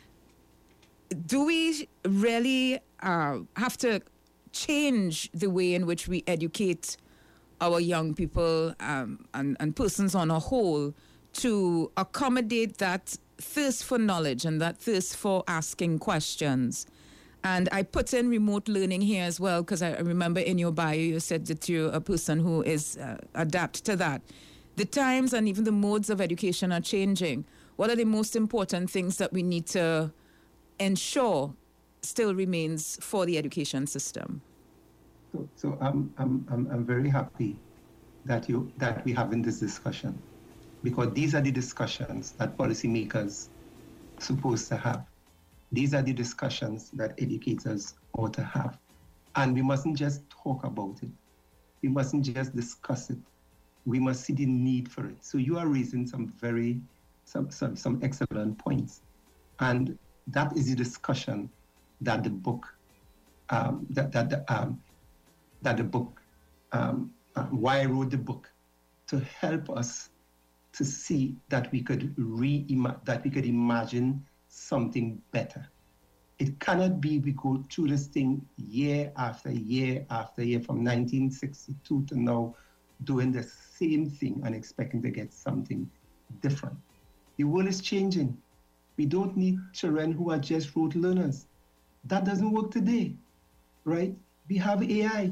Do we really uh, have to change the way in which we educate our young people um, and, and persons on a whole to accommodate that thirst for knowledge and that thirst for asking questions? And I put in remote learning here as well, because I remember in your bio you said that you're a person who is uh, adapt to that. The times and even the modes of education are changing. What are the most important things that we need to ensure still remains for the education system? So, so I'm, I'm, I'm, I'm very happy that you that we're having this discussion, because these are the discussions that policymakers are supposed to have. These are the discussions that educators ought to have. And we mustn't just talk about it. We mustn't just discuss it. We must see the need for it. So you are raising some very, some, some, some excellent points. And that is the discussion that the book, um, that, that, the, um, that the book, um, uh, why I wrote the book, to help us to see that we could re that we could imagine something better. It cannot be we go through this thing year after year after year from nineteen sixty-two to now, doing the same thing and expecting to get something different. The world is changing. We don't need children who are just rote learners. That doesn't work today, right? We have A I.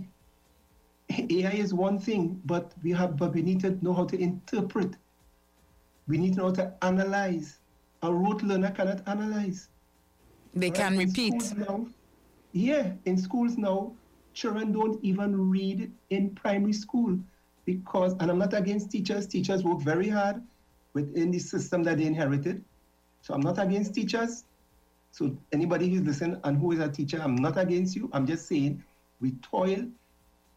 A I is one thing, but we have, but we need to know how to interpret. We need to know how to analyze. A rote learner cannot analyze. They right? can in repeat. Now, yeah, in schools now, children don't even read in primary school because, and I'm not against teachers. Teachers work very hard within the system that they inherited. So I'm not against teachers. So anybody who's listening and who is a teacher, I'm not against you. I'm just saying we toil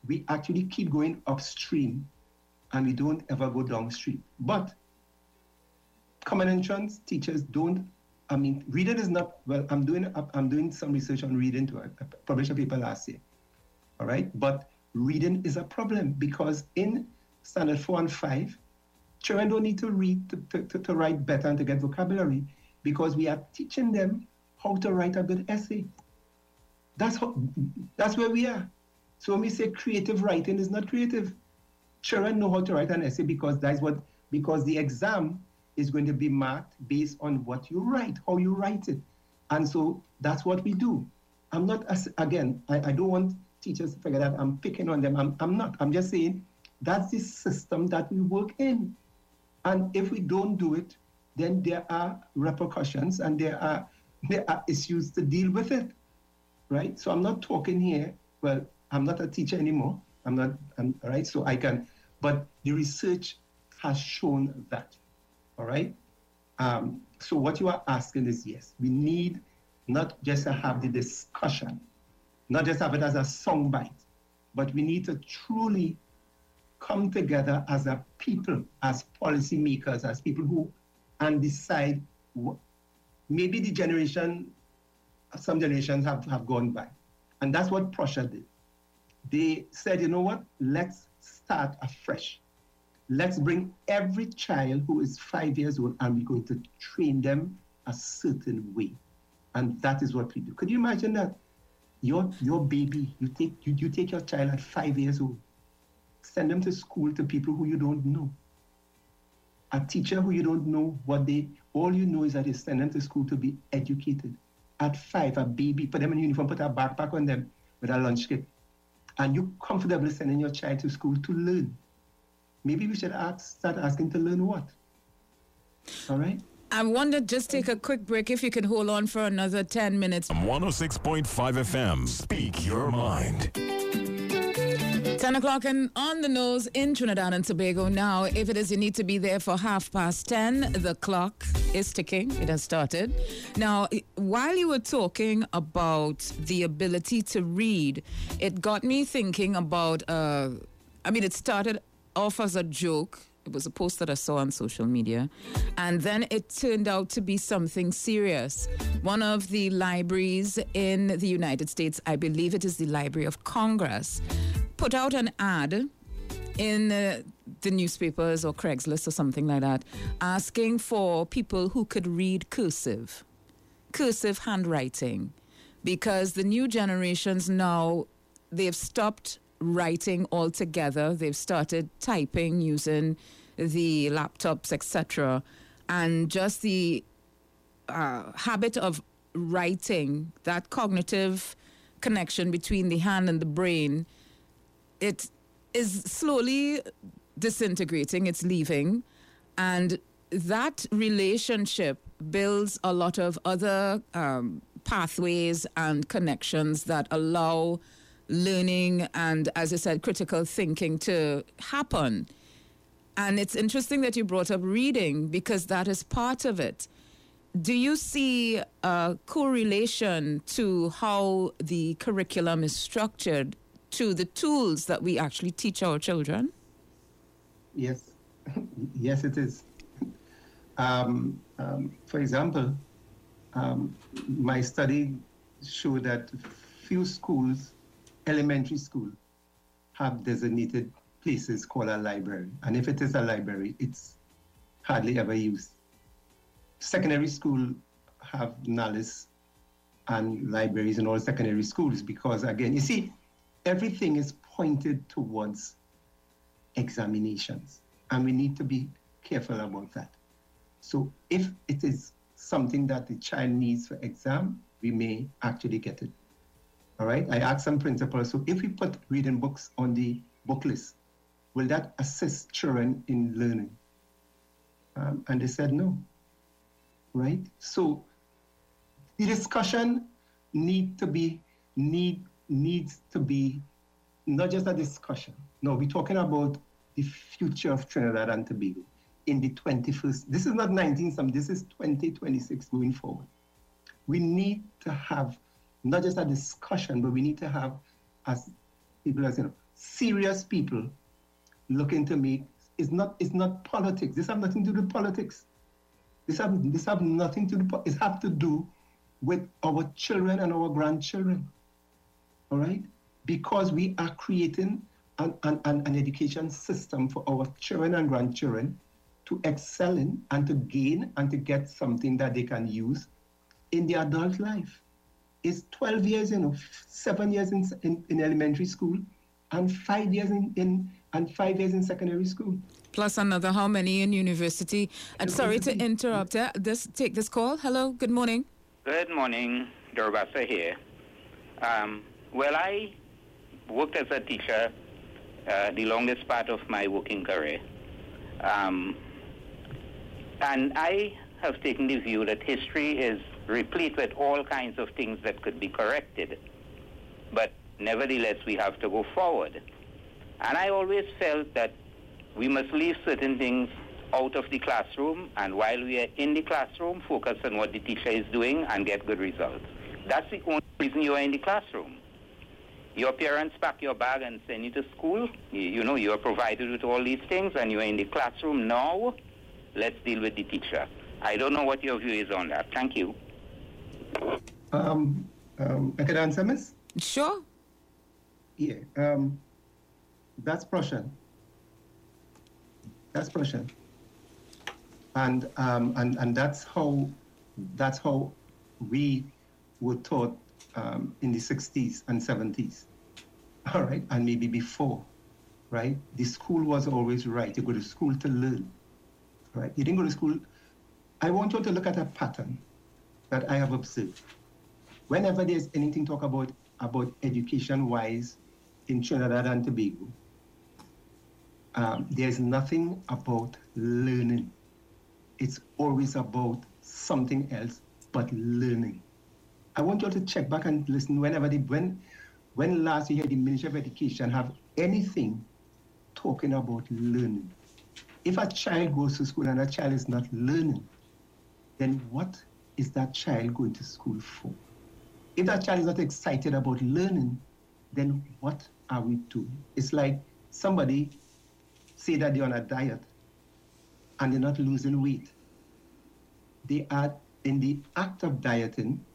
we actually keep going upstream and we don't ever go downstream. But common entrance teachers don't, I mean, reading is not, well, I'm doing I'm doing some research on reading too. I published a paper last year, all right? But reading is a problem because in standard four and five, children don't need to read to, to, to, to write better and to get vocabulary because we are teaching them how to write a good essay. That's how, that's where we are. So when we say creative writing is not creative, children know how to write an essay because that's what, because the exam is going to be marked based on what you write, how you write it. And so that's what we do. I'm not, again, I, I don't want teachers to figure that I'm picking on them. I'm, I'm not. I'm just saying that's the system that we work in. And if we don't do it, then there are repercussions and there are, there are issues to deal with it, right? So I'm not talking here, well, I'm not a teacher anymore. I'm not, I'm, right? So I can, but the research has shown that. All right. Um, so what you are asking is, yes, we need not just to have the discussion, not just have it as a soundbite, but we need to truly come together as a people, as policymakers, as people who, and decide what, maybe the generation, some generations have, have gone by. And that's what Prussia did. They said, you know what, let's start afresh. Let's bring every child who is five years old and we're going to train them a certain way. And that is what we do. Could you imagine that? Your, your baby, you take, you, you take your child at five years old, send them to school to people who you don't know. A teacher who you don't know what they, all you know is that you send them to school to be educated. At five, a baby, put them in uniform, put a backpack on them with a lunch kit. And you're comfortable sending your child to school to learn. Maybe we should ask, start asking to learn what? All right? I wonder, just take a quick break if you can hold on for another ten minutes. one oh six point five F M, speak your mind. ten o'clock and on the nose in Trinidad and Tobago now. If it is you need to be there for half past ten, the clock is ticking. It has started. Now, while you were talking about the ability to read, it got me thinking about, uh, I mean, it started off as a joke. It was a post that I saw on social media. And then it turned out to be something serious. One of the libraries in the United States, I believe it is the Library of Congress, put out an ad in uh, the newspapers or Craigslist or something like that, asking for people who could read cursive, cursive handwriting, because the new generations now, they've stopped writing altogether. They've started typing using the laptops, et cetera. And just the uh, habit of writing, that cognitive connection between the hand and the brain, it is slowly disintegrating. It's leaving. And that relationship builds a lot of other um, pathways and connections that allow learning and, as I said, critical thinking to happen. And it's interesting that you brought up reading because that is part of it. Do you see a correlation to how the curriculum is structured to the tools that we actually teach our children? Yes, yes, it is. Um, um, for example, um, my study showed that few schools, elementary school, have designated places called a library. And if it is a library, it's hardly ever used. Secondary school have N A L I S and libraries in all secondary schools because, again, you see, everything is pointed towards examinations. And we need to be careful about that. So if it is something that the child needs for exam, we may actually get it. All right, I asked some principals, so if we put reading books on the book list, will that assist children in learning? Um, and they said no, right? So the discussion need to be, need, needs to be not just a discussion. No, we're talking about the future of Trinidad and Tobago in the twenty-first. This is not nineteen some, this is twenty twenty-six going forward. We need to have not just a discussion, but we need to have, as people are saying, serious people looking to make, it's not, it's not politics. This have nothing to do with politics. This have, this have nothing to do, it have to do with our children and our grandchildren, all right? Because we are creating an, an, an education system for our children and grandchildren to excel in and to gain and to get something that they can use in their adult life. It's twelve years, you know, seven years in, in, in elementary school and five years in, in and five years in secondary school. Plus another how many in university? And sorry to interrupt. Uh, this take this call. Hello, good morning. Good morning, Dorbasa here. Um, well, I worked as a teacher uh, the longest part of my working career. Um, and I have taken the view that history is replete with all kinds of things that could be corrected. But nevertheless, we have to go forward. And I always felt that we must leave certain things out of the classroom, and while we are in the classroom, focus on what the teacher is doing and get good results. That's the only reason you are in the classroom. Your parents pack your bag and send you to school. You, you know, you are provided with all these things, and you are in the classroom now. Let's deal with the teacher. I don't know what your view is on that. Thank you. Um, um, I can answer, miss? Sure. Yeah. Um, that's Prussian. That's Prussian. And, um, and, and that's how, that's how we were taught um, in the sixties and seventies. All right. And maybe before, right? The school was always right. You go to school to learn, right? You didn't go to school. I want you to look at a pattern that I have observed. Whenever there's anything talk about, about education-wise in Trinidad and Tobago, um, there's nothing about learning. It's always about something else but learning. I want you all to check back and listen whenever they, when, when last you hear the Ministry of Education have anything talking about learning. If a child goes to school and a child is not learning, then what is that child going to school for? If that child is not excited about learning, then what are we doing? It's like somebody say that they're on a diet and they're not losing weight. They are in the act of dieting,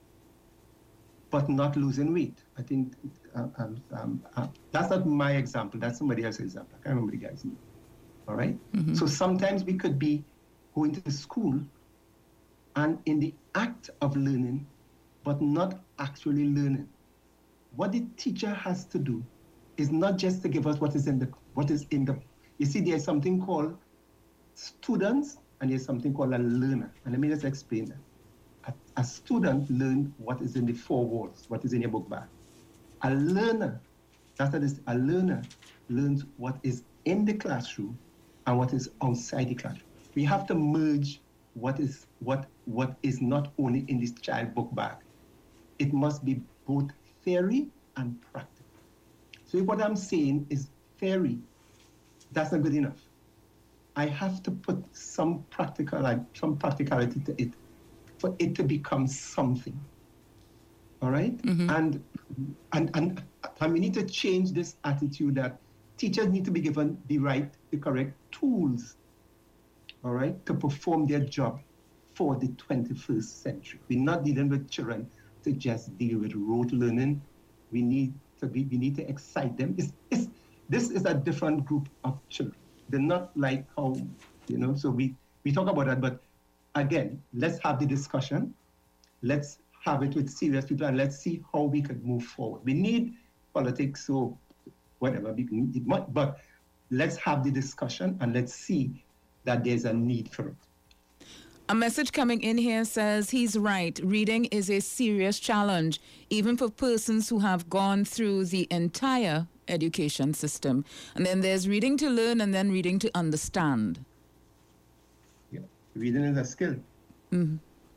but not losing weight. I think uh, um, um, uh, that's not my example. That's somebody else's example. I can't remember the guy's name. All right? Mm-hmm. So sometimes we could be going to school and in the act of learning, but not actually learning. What the teacher has to do is not just to give us what is in the, what is in the, you see, there's something called students and there's something called a learner. And let me just explain that. A, a student learns what is in the four walls, what is in your book bag. A learner, that's what it is, a learner learns what is in the classroom and what is outside the classroom. We have to merge what is what what is not only in this child book bag. It must be both theory and practical. So what I'm saying is theory, that's not good enough. I have to put some practical, like some practicality to it for it to become something. All right? Mm-hmm. And, and and and we need to change this attitude that teachers need to be given the right, the correct tools, all right, to perform their job for the twenty-first century. We're not dealing with children to just deal with rote learning. We need to be, we need to excite them. It's, it's, this is a different group of children. They're not like how, you know, so we, we talk about that, but again, let's have the discussion. Let's have it with serious people and let's see how we can move forward. We need politics, so whatever, we can, it might, but let's have the discussion and let's see that there's a need for it. A message coming in here says he's right. Reading is a serious challenge, even for persons who have gone through the entire education system. And then there's reading to learn and then reading to understand. Yeah, reading is a skill. Mm-hmm.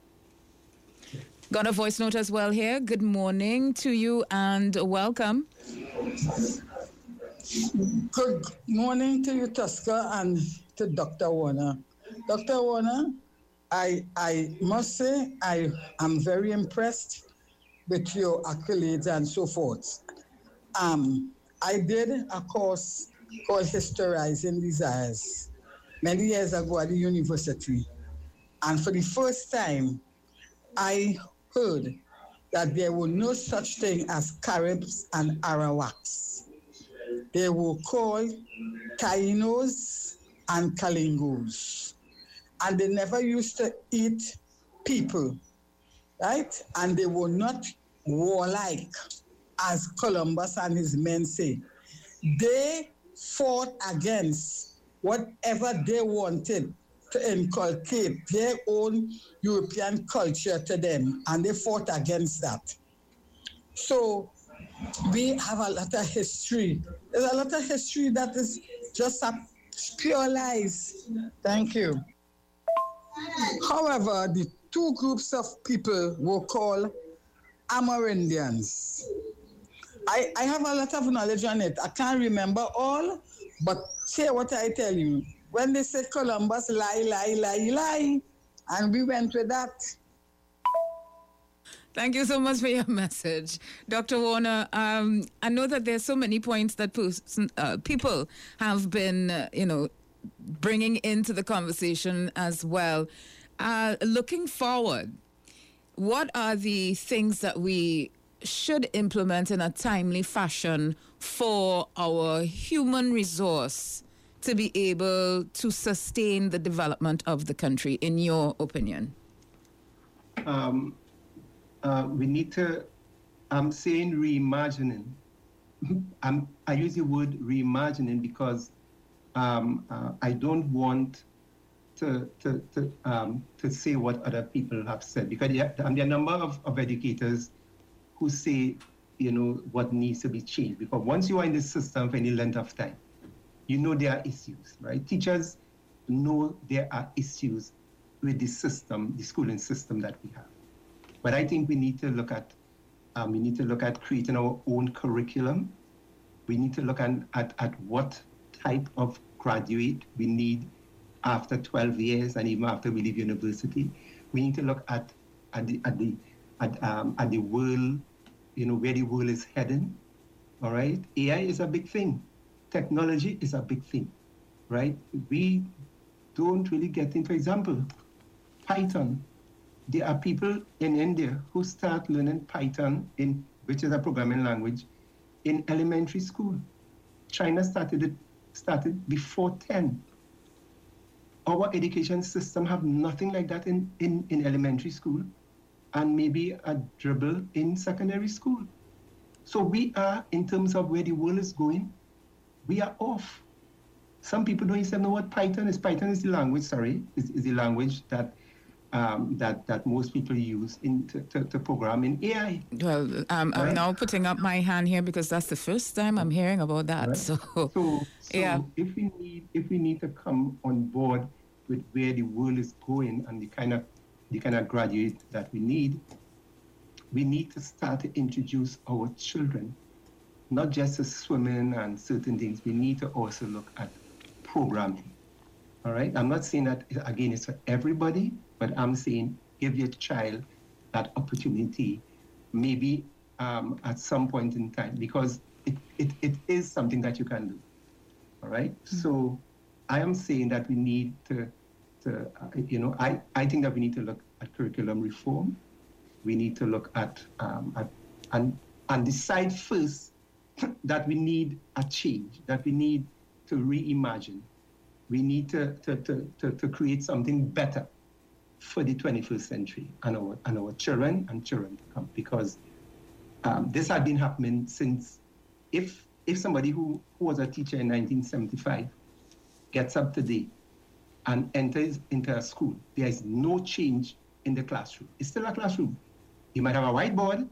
Got a voice note as well here. Good morning to you and welcome. Good morning to you, Tosca, and to Doctor Warner. Doctor Warner, I I must say I am very impressed with your accolades and so forth. Um, I did a course called Historizing Desires many years ago at the university. And for the first time, I heard that there were no such thing as Caribs and Arawaks. They were called Tainos and Kalingos. And they never used to eat people, right? And they were not warlike, as Columbus and his men say. They fought against whatever they wanted to inculcate their own European culture to them, and they fought against that. So we have a lot of history. There's a lot of history that is just a pure lies. Thank you. However, the two groups of people were called Amerindians. I, I have a lot of knowledge on it. I can't remember all, but say what I tell you. When they said Columbus, lie, lie, lie, lie, and we went with that. Thank you so much for your message. Doctor Warner, um, I know that there's so many points that person, uh, people have been, uh, you know, bringing into the conversation as well. Uh, looking forward, what are the things that we should implement in a timely fashion for our human resource to be able to sustain the development of the country, in your opinion? Um, uh, we need to, I'm saying reimagining. I'm, I use the word reimagining because um, uh, I don't want to to to, um, to say what other people have said, because there are a number of, of educators who say, you know, what needs to be changed. Because once you are in the system for any length of time, you know there are issues, right? Teachers know there are issues with the system, the schooling system that we have. But I think we need to look at, um, we need to look at creating our own curriculum. We need to look at, at, at what type of graduate we need after twelve years and even after we leave university. We need to look at, at the, at the, at, um, at the world, you know, where the world is heading, all right? A I is a big thing. Technology is a big thing, right? We don't really get in, for example, Python. There are people in India who start learning Python, in which is a programming language, in elementary school. China started it started before ten. Our education system have nothing like that in, in, in elementary school, and maybe a dribble in secondary school. So we are, in terms of where the world is going, we are off. Some people don't even know what Python is. Python is the language, sorry, is, is the language that um, that that most people use in to, to, to program in A I. Well, um, right? I'm now putting up my hand here because that's the first time I'm hearing about that. Right. So, so, so yeah. if we need if we need to come on board with where the world is going and the kind of the kind of graduate that we need, we need to start to introduce our children, not just to swimming and certain things. We need to also look at programming. All right. I'm not saying that again it's for everybody, but I'm saying give your child that opportunity, maybe um, at some point in time, because it, it, it is something that you can do. All right. Mm-hmm. So I am saying that we need to, to uh, you know, I, I think that we need to look at curriculum reform. We need to look at, um, at and, and decide first that we need a change, that we need to reimagine. We need to, to, to, to, to create something better for the twenty-first century and our, and our children and children to come, because um, this has been happening since, if if somebody who, who was a teacher in nineteen seventy-five gets up today and enters into a school, there is no change in the classroom. It's still a classroom. He might have a whiteboard,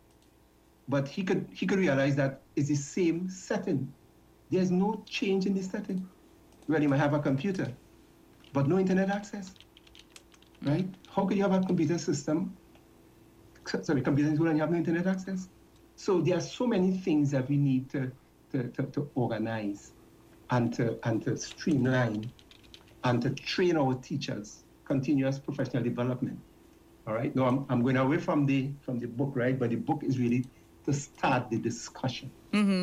but he could he could realize that it's the same setting. There's no change in the setting. Well, you might have a computer, but no internet access, right? How could you have a computer system, sorry, computer school and you have no internet access? So there are so many things that we need to, to, to, to organize and to, and to streamline and to train our teachers, continuous professional development, all right? Now, I'm, I'm going away from the, from the book, right? But the book is really to start the discussion. Mm-hmm. All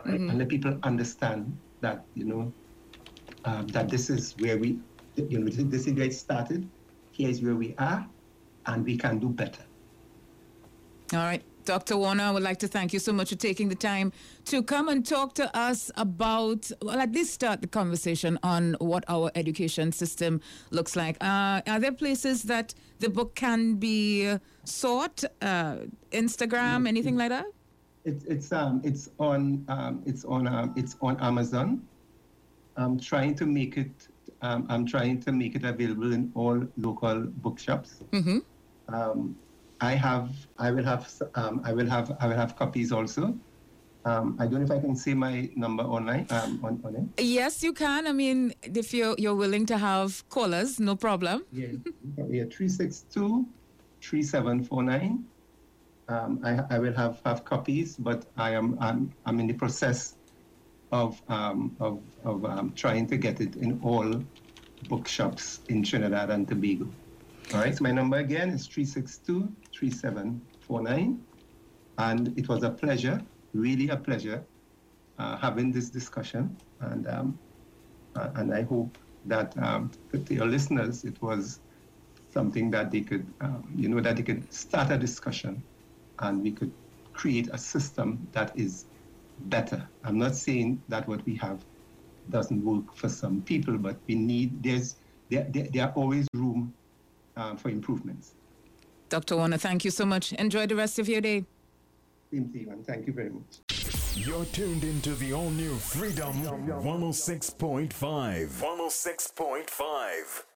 right? Mhm. And let people understand that, you know, um, that this is where we, you know, this is where it started. Here's where we are, and we can do better. All right. Doctor Warner, I would like to thank you so much for taking the time to come and talk to us about, well, at least start the conversation on what our education system looks like. Uh, are there places that the book can be sought? Uh, Instagram, anything like that? It's it's um it's on um it's on um it's on Amazon. I'm trying to make it um I'm trying to make it available in all local bookshops. Mm-hmm. Um, I have, I will have, um, I will have, I will have copies also. Um, I don't know if I can say my number online, um, on, on it. Yes, you can. I mean, if you're, you're willing to have callers, no problem. Yeah, yeah, three six two, three seven four nine. Um, I, I will have, have copies, but I am, I'm, I'm in the process of, um, of, of um, trying to get it in all bookshops in Trinidad and Tobago. All right, so my number again is three six two, three seven four nine. And it was a pleasure, really a pleasure, uh, having this discussion. And um, uh, and I hope that um, to your listeners, it was something that they could, um, you know, that they could start a discussion and we could create a system that is better. I'm not saying that what we have doesn't work for some people, but we need, there's, there, there, there are always room Uh, for improvements. Doctor Warner, thank you so much. Enjoy the rest of your day. Same to you, and thank you very much. You're tuned into the all-new Freedom one oh six point five. one oh six point five.